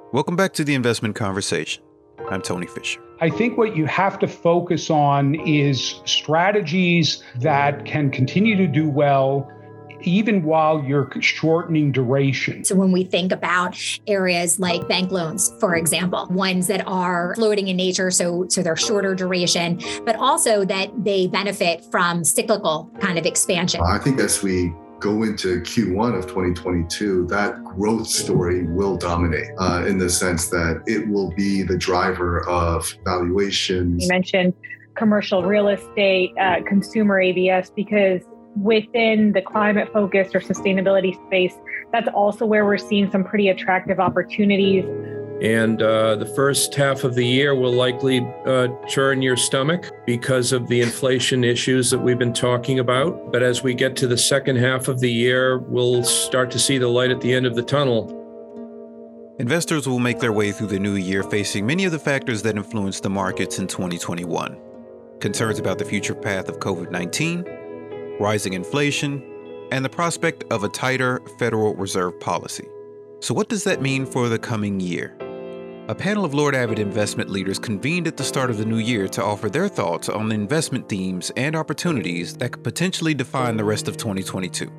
Welcome back to the Investment Conversation. I'm Tony Fisher. I think what you have to focus on is strategies that can continue to do well even while you're shortening duration. So when we think about areas like bank loans, for example, ones that are floating in nature, so they're shorter duration, but also that they benefit from cyclical kind of expansion. I think as we go into Q1 of 2022, that growth story will dominate in the sense that it will be the driver of valuations. You mentioned commercial real estate, consumer ABS, because within the climate focused or sustainability space, that's also where we're seeing some pretty attractive opportunities. And the first half of the year will likely churn your stomach because of the inflation issues that we've been talking about. But as we get to the second half of the year, we'll start to see the light at the end of the tunnel. Investors will make their way through the new year facing many of the factors that influenced the markets in 2021. Concerns about the future path of COVID-19, rising inflation, and the prospect of a tighter Federal Reserve policy. So what does that mean for the coming year? A panel of Lord Abbett investment leaders convened at the start of the new year to offer their thoughts on investment themes and opportunities that could potentially define the rest of 2022.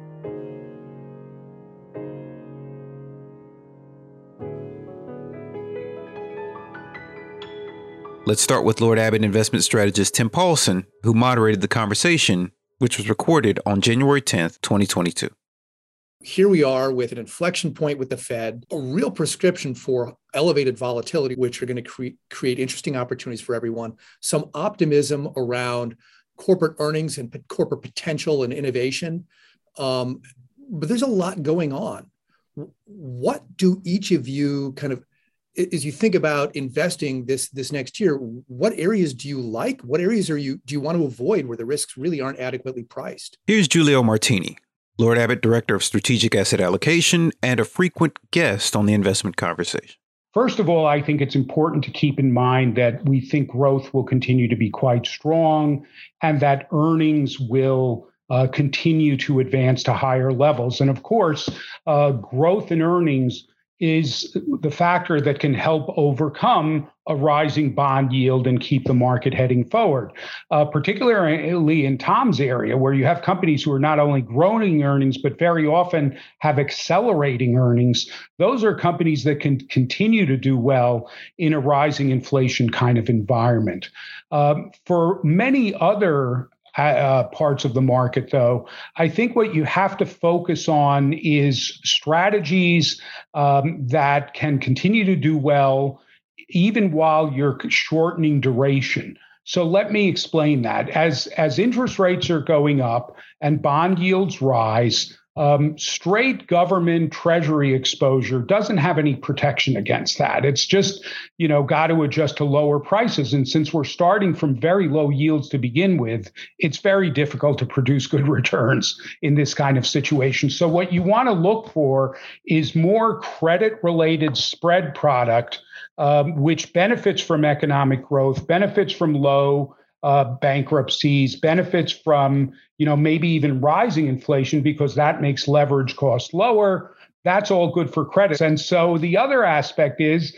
Let's start with Lord Abbett investment strategist Tim Paulson, who moderated the conversation, which was recorded on January 10th, 2022. Here we are with an inflection point with the Fed, a real prescription for elevated volatility, which are going to create interesting opportunities for everyone. Some optimism around corporate earnings and corporate potential and innovation. But there's a lot going on. What do each of you as you think about investing this next year, what areas do you like? What areas do you want to avoid where the risks really aren't adequately priced? Here's Giulio Martini, Lord Abbett Director of Strategic Asset Allocation and a frequent guest on the Investment Conversation. First of all, I think it's important to keep in mind that we think growth will continue to be quite strong and that earnings will continue to advance to higher levels. And of course, growth in earnings is the factor that can help overcome a rising bond yield and keep the market heading forward, particularly in Tom's area, where you have companies who are not only growing earnings, but very often have accelerating earnings. Those are companies that can continue to do well in a rising inflation kind of environment. For many other parts of the market, though, I think what you have to focus on is strategies that can continue to do well even while you're shortening duration. So let me explain that. As interest rates are going up and bond yields rise, straight government treasury exposure doesn't have any protection against that. It's just, got to adjust to lower prices. And since we're starting from very low yields to begin with, it's very difficult to produce good returns in this kind of situation. So what you want to look for is more credit-related spread product, which benefits from economic growth, benefits from low bankruptcies, benefits from, maybe even rising inflation because that makes leverage costs lower. That's all good for credit. And so the other aspect is,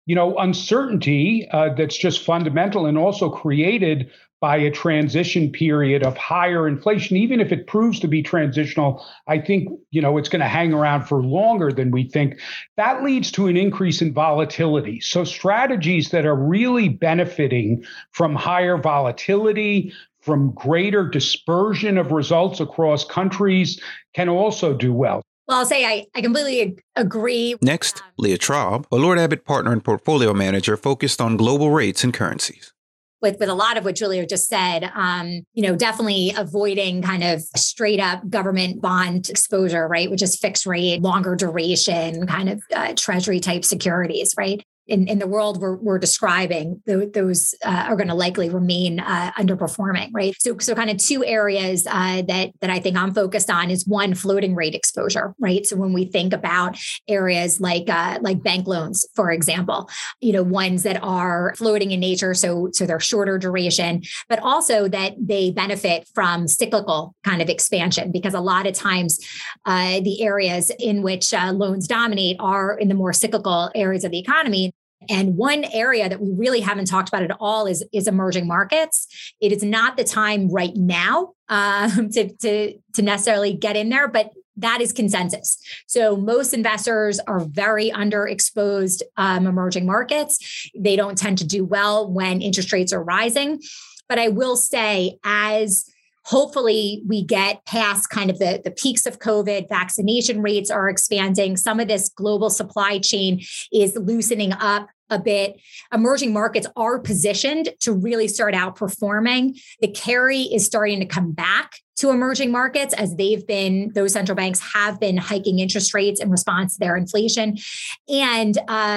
uncertainty that's just fundamental and also created by a transition period of higher inflation. Even if it proves to be transitional, I think, it's going to hang around for longer than we think. That leads to an increase in volatility. So strategies that are really benefiting from higher volatility, from greater dispersion of results across countries can also do well. Well, I'll say I completely agree. Next, Leah Traub, a Lord Abbett partner and portfolio manager focused on global rates and currencies. With a lot of what Giulio just said, definitely avoiding kind of straight up government bond exposure, right? Which is fixed rate, longer duration, kind of treasury type securities, right? in the world we're describing, those are going to likely remain underperforming, right? So kind of two areas that I think I'm focused on is one, floating rate exposure, right? So when we think about areas like bank loans, for example, ones that are floating in nature, so they're shorter duration, but also that they benefit from cyclical kind of expansion, because a lot of times the areas in which loans dominate are in the more cyclical areas of the economy. And one area that we really haven't talked about at all is emerging markets. It is not the time right now to necessarily get in there, but that is consensus. So most investors are very underexposed emerging markets. They don't tend to do well when interest rates are rising. But I will say, as hopefully we get past kind of the peaks of COVID, vaccination rates are expanding, some of this global supply chain is loosening up a bit, emerging markets are positioned to really start outperforming. The carry is starting to come back to emerging markets as those central banks have been hiking interest rates in response to their inflation. And,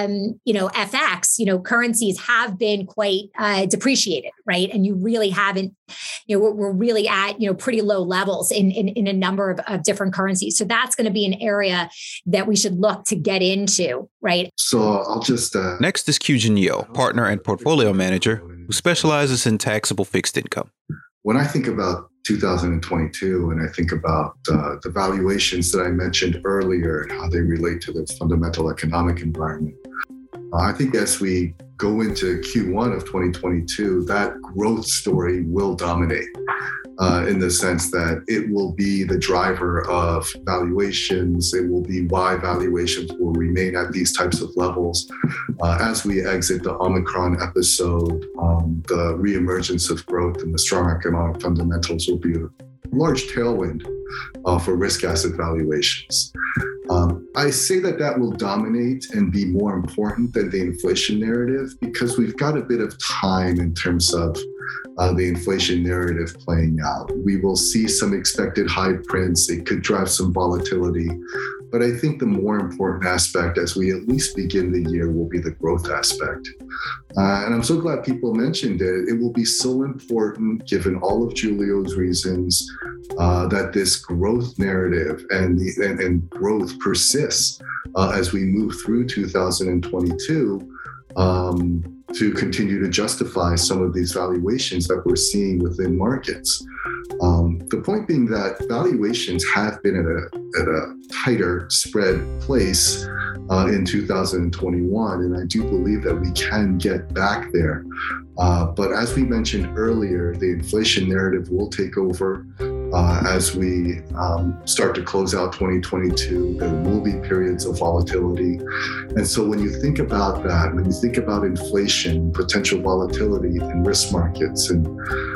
FX, currencies have been quite depreciated, right? And you really haven't, we're really at, pretty low levels in a number of different currencies. So that's going to be an area that we should look to get into, right? So I'll just... Next is Kyujin Yeo, partner and portfolio manager who specializes in taxable fixed income. When I think about 2022 and I think about the valuations that I mentioned earlier and how they relate to the fundamental economic environment, I think as we go into Q1 of 2022, that growth story will dominate in the sense that it will be the driver of valuations. It will be why valuations will remain at these types of levels. As we exit the Omicron episode, the reemergence of growth and the strong economic fundamentals will be a large tailwind for risk asset valuations. I say that will dominate and be more important than the inflation narrative because we've got a bit of time in terms of the inflation narrative playing out. We will see some expected high prints. It could drive some volatility. But I think the more important aspect as we at least begin the year will be the growth aspect. And I'm so glad people mentioned it. It will be so important, given all of Giulio's reasons, that this growth narrative and growth persists as we move through 2022 to continue to justify some of these valuations that we're seeing within markets. The point being that valuations have been at a tighter spread place in 2021, and I do believe that we can get back there. But as we mentioned earlier, the inflation narrative will take over as we start to close out 2022. There will be periods of volatility. And so when you think about that, when you think about inflation, potential volatility in risk markets, and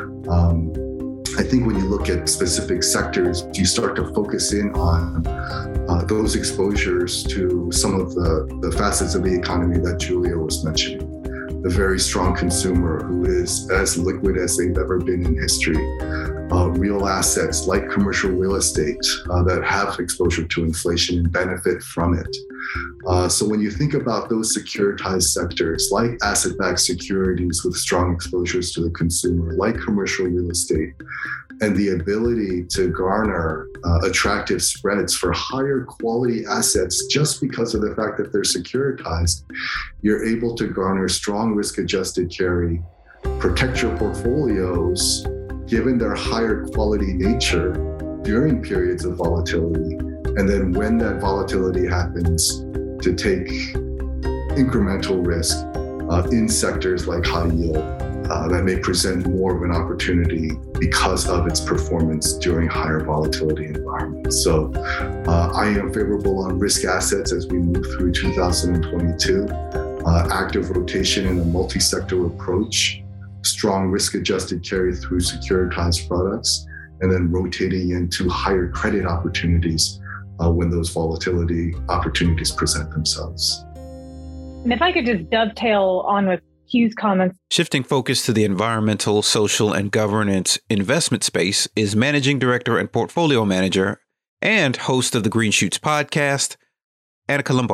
I think when you look at specific sectors, you start to focus in on those exposures to some of the facets of the economy that Giulio was mentioning. The very strong consumer who is as liquid as they've ever been in history. Real assets like commercial real estate that have exposure to inflation and benefit from it. So when you think about those securitized sectors like asset-backed securities with strong exposures to the consumer, like commercial real estate, and the ability to garner attractive spreads for higher quality assets just because of the fact that they're securitized, you're able to garner strong risk-adjusted carry, protect your portfolios given their higher quality nature during periods of volatility. And then when that volatility happens, to take incremental risk in sectors like high yield that may present more of an opportunity because of its performance during higher volatility environments. So I am favorable on risk assets as we move through 2022. Active rotation in a multi-sector approach, strong risk-adjusted carry through securitized products, and then rotating into higher credit opportunities when those volatility opportunities present themselves. And if I could just dovetail on with Hugh's comments. Shifting focus to the environmental, social, and governance investment space is Managing Director and Portfolio Manager and host of the Green Shoots podcast, Annika Lombardi.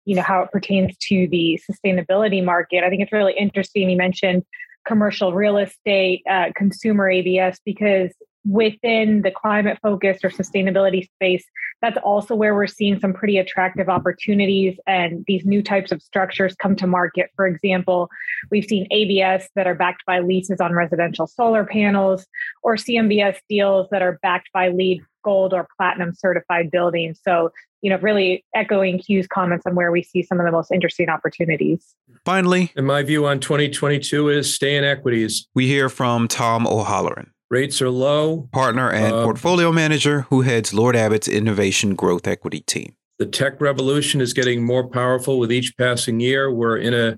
how it pertains to the sustainability market. I think it's really interesting. You mentioned commercial real estate, consumer ABS, because within the climate focused or sustainability space, that's also where we're seeing some pretty attractive opportunities and these new types of structures come to market. For example, we've seen ABS that are backed by leases on residential solar panels, or CMBS deals that are backed by LEED Gold or Platinum certified buildings. So, really echoing Q's comments on where we see some of the most interesting opportunities. Finally, and my view on 2022 is stay in equities. We hear from Tom O'Halloran. Rates are low. Partner and portfolio manager who heads Lord Abbett's Innovation Growth Equity team. The tech revolution is getting more powerful with each passing year. We're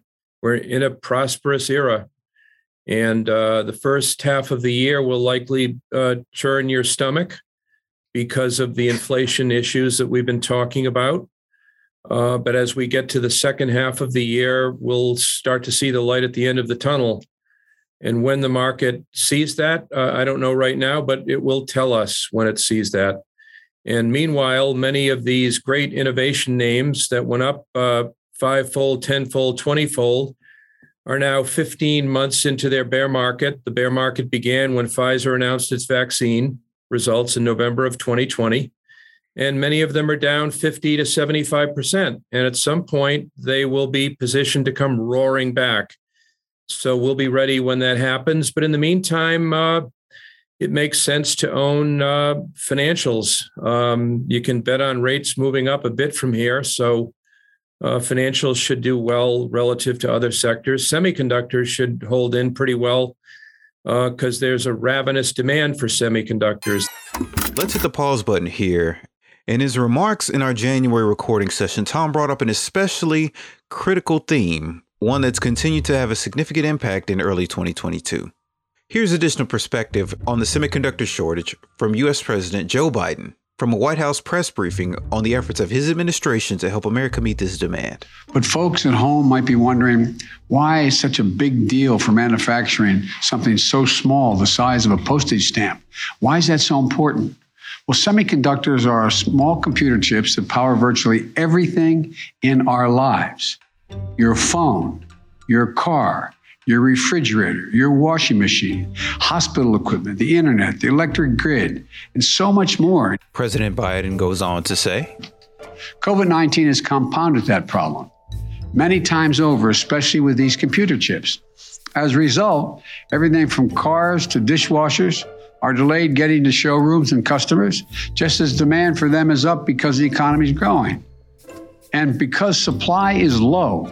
in a prosperous era. And the first half of the year will likely churn your stomach because of the inflation issues that we've been talking about. But as we get to the second half of the year, we'll start to see the light at the end of the tunnel. And when the market sees that, I don't know right now, but it will tell us when it sees that. And meanwhile, many of these great innovation names that went up 5-fold, 10-fold, 20-fold are now 15 months into their bear market. The bear market began when Pfizer announced its vaccine results in November of 2020. And many of them are down 50 to 75%. And at some point, they will be positioned to come roaring back. So we'll be ready when that happens. But in the meantime, it makes sense to own financials. You can bet on rates moving up a bit from here. So financials should do well relative to other sectors. Semiconductors should hold in pretty well because there's a ravenous demand for semiconductors. Let's hit the pause button here. In his remarks in our January recording session, Tom brought up an especially critical theme, one that's continued to have a significant impact in early 2022. Here's additional perspective on the semiconductor shortage from U.S. President Joe Biden from a White House press briefing on the efforts of his administration to help America meet this demand. But folks at home might be wondering, why is such a big deal for manufacturing something so small, the size of a postage stamp? Why is that so important? Well, semiconductors are small computer chips that power virtually everything in our lives. Your phone, your car, your refrigerator, your washing machine, hospital equipment, the internet, the electric grid, and so much more. President Biden goes on to say, COVID-19 has compounded that problem many times over, especially with these computer chips. As a result, everything from cars to dishwashers are delayed getting to showrooms and customers, just as demand for them is up because the economy is growing. And because supply is low,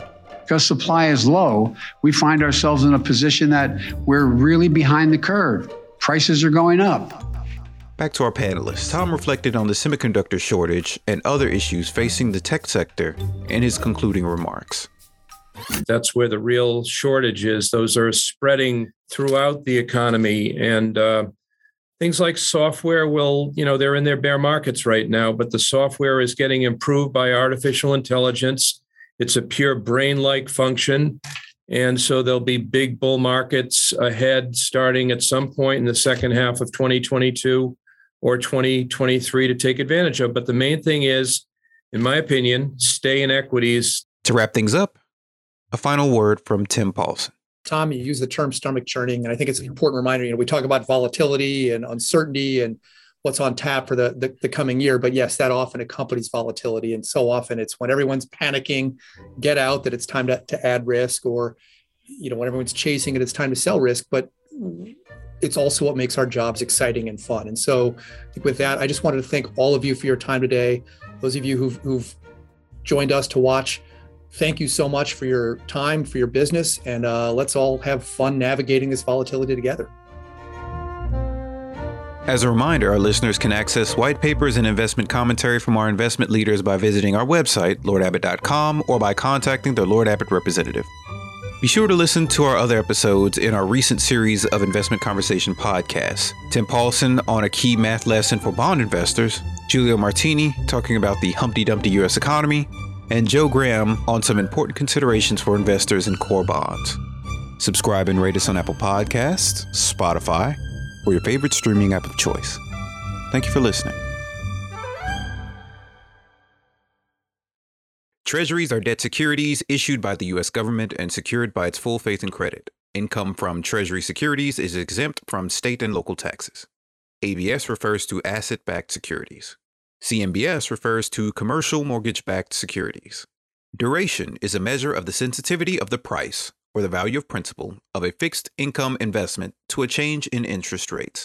we find ourselves in a position that we're really behind the curve. Prices are going up. Back to our panelists. Tom reflected on the semiconductor shortage and other issues facing the tech sector in his concluding remarks. That's where the real shortage is. Those are spreading throughout the economy. And things like software they're in their bear markets right now, but the software is getting improved by artificial intelligence. It's a pure brain-like function. And so there'll be big bull markets ahead starting at some point in the second half of 2022 or 2023 to take advantage of. But the main thing is, in my opinion, stay in equities. To wrap things up, a final word from Tim Paulson. Tom, you use the term stomach churning, and I think it's an important reminder. We talk about volatility and uncertainty and what's on tap for the coming year. But yes, that often accompanies volatility. And so often it's when everyone's panicking, get out, that it's time to add risk, or, when everyone's chasing it, it's time to sell risk. But it's also what makes our jobs exciting and fun. And so I think with that, I just wanted to thank all of you for your time today. Those of you who've joined us to watch, thank you so much for your time, for your business, and let's all have fun navigating this volatility together. As a reminder, our listeners can access white papers and investment commentary from our investment leaders by visiting our website, LordAbbett.com, or by contacting their Lord Abbett representative. Be sure to listen to our other episodes in our recent series of Investment Conversation podcasts. Tim Paulson on a key math lesson for bond investors, Giulio Martini talking about the Humpty Dumpty U.S. economy, and Joe Graham on some important considerations for investors in core bonds. Subscribe and rate us on Apple Podcasts, Spotify, or your favorite streaming app of choice. Thank you for listening. Treasuries are debt securities issued by the U.S. government and secured by its full faith and credit. Income from Treasury securities is exempt from state and local taxes. ABS refers to asset-backed securities. CMBS refers to commercial mortgage-backed securities. Duration is a measure of the sensitivity of the price, or the value of principal, of a fixed income investment to a change in interest rates.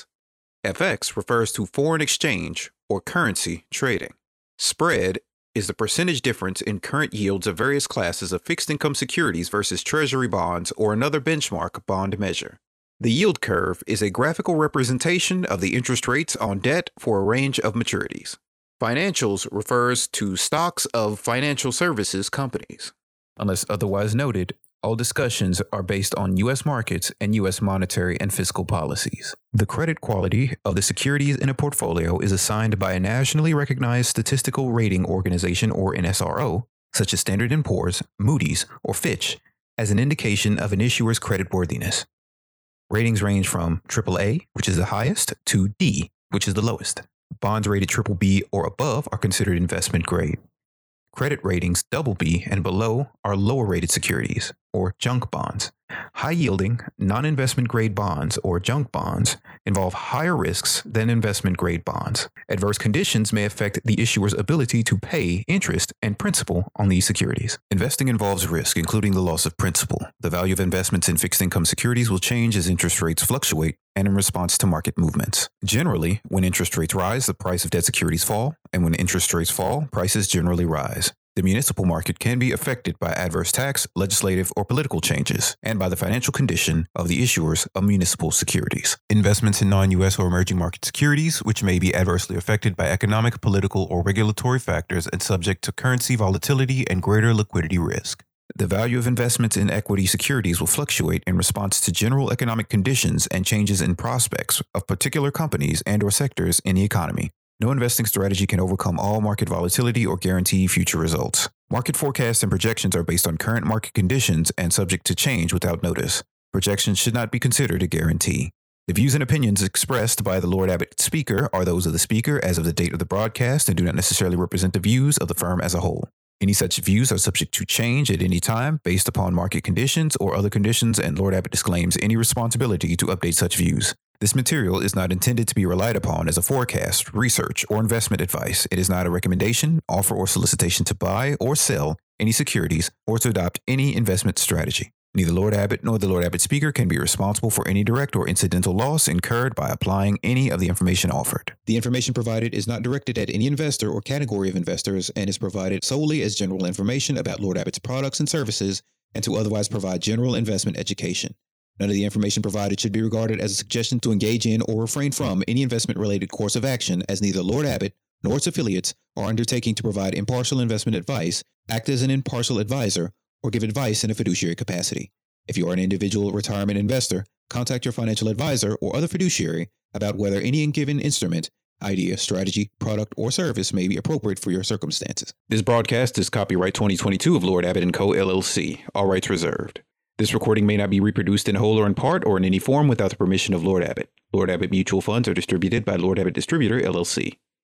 FX refers to foreign exchange or currency trading. Spread is the percentage difference in current yields of various classes of fixed income securities versus Treasury bonds or another benchmark bond measure. The yield curve is a graphical representation of the interest rates on debt for a range of maturities. Financials refers to stocks of financial services companies. Unless otherwise noted, all discussions are based on U.S. markets and U.S. monetary and fiscal policies. The credit quality of the securities in a portfolio is assigned by a nationally recognized statistical rating organization or NSRO, such as Standard & Poor's, Moody's, or Fitch, as an indication of an issuer's creditworthiness. Ratings range from AAA, which is the highest, to D, which is the lowest. Bonds rated BBB or above are considered investment grade. Credit ratings BB and below are lower rated securities, or junk bonds. High-yielding, non-investment grade bonds, or junk bonds, involve higher risks than investment grade bonds. Adverse conditions may affect the issuer's ability to pay interest and principal on these securities. Investing involves risk, including the loss of principal. The value of investments in fixed income securities will change as interest rates fluctuate and in response to market movements. Generally, when interest rates rise, the price of debt securities fall, and when interest rates fall, prices generally rise. The municipal market can be affected by adverse tax, legislative, or political changes, and by the financial condition of the issuers of municipal securities. Investments in non-U.S. or emerging market securities, which may be adversely affected by economic, political, or regulatory factors and subject to currency volatility and greater liquidity risk. The value of investments in equity securities will fluctuate in response to general economic conditions and changes in prospects of particular companies and/or sectors in the economy. No investing strategy can overcome all market volatility or guarantee future results. Market forecasts and projections are based on current market conditions and subject to change without notice. Projections should not be considered a guarantee. The views and opinions expressed by the Lord Abbett speaker are those of the speaker as of the date of the broadcast and do not necessarily represent the views of the firm as a whole. Any such views are subject to change at any time based upon market conditions or other conditions, and Lord Abbett disclaims any responsibility to update such views. This material is not intended to be relied upon as a forecast, research, or investment advice. It is not a recommendation, offer, or solicitation to buy or sell any securities or to adopt any investment strategy. Neither Lord Abbett nor the Lord Abbett speaker can be responsible for any direct or incidental loss incurred by applying any of the information offered. The information provided is not directed at any investor or category of investors and is provided solely as general information about Lord Abbett's products and services and to otherwise provide general investment education. None of the information provided should be regarded as a suggestion to engage in or refrain from any investment-related course of action, as neither Lord Abbett nor its affiliates are undertaking to provide impartial investment advice, act as an impartial advisor, or give advice in a fiduciary capacity. If you are an individual retirement investor, contact your financial advisor or other fiduciary about whether any given instrument, idea, strategy, product, or service may be appropriate for your circumstances. This broadcast is copyright 2022 of Lord Abbett & Co., LLC. All rights reserved. This recording may not be reproduced in whole or in part or in any form without the permission of Lord Abbett. Lord Abbett Mutual Funds are distributed by Lord Abbett Distributor, LLC.